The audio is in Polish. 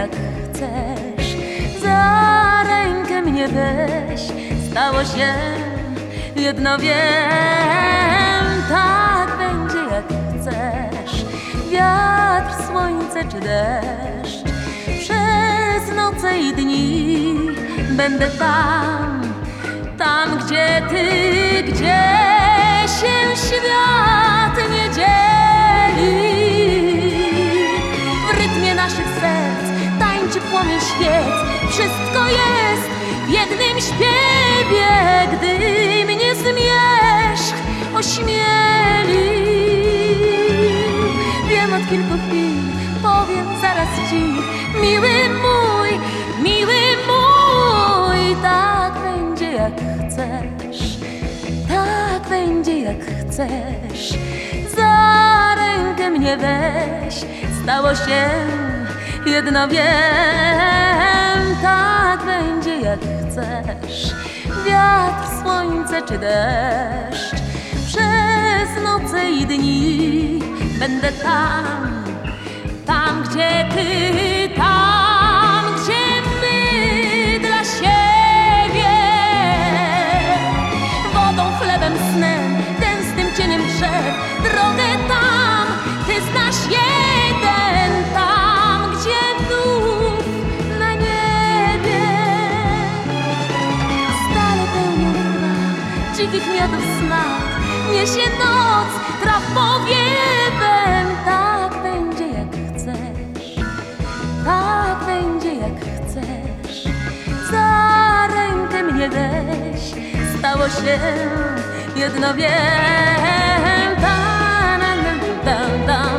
jak chcesz. Za rękę mnie weź, stało się jedno wiem. Tak będzie jak chcesz. Wiatr, słońce czy deszcz, przez noce i dni będę tam, tam gdzie ty, gdzie się świat nie dzieli. W rytmie naszych serc tańczy płomień świec. Wszystko jest w jednym śpiewie, gdy mnie zmierzch ośmieli. Wiem od kilku chwil, powiem zaraz ci, miły mój, tak będzie jak chcesz, tak będzie jak chcesz. Za rękę mnie weź, stało się jedno wiem. Tak będzie jak chcesz. Wiatr, słońce czy deszcz, przez noce i dni będę tam, tam gdzie ty, tam gdzie my dla siebie. Wodą, chlebem, snem, gęstym cieniem drzew, drogę tam ty znasz jeden, tam gdzie znów na niebie stale pełnią chmur dzikich miodów smak. Niesie noc traw powiewem. Tak będzie jak chcesz, tak będzie jak chcesz. Za rękę mnie weź, stało się jedno wiem. Ta, na, na, ta, ta.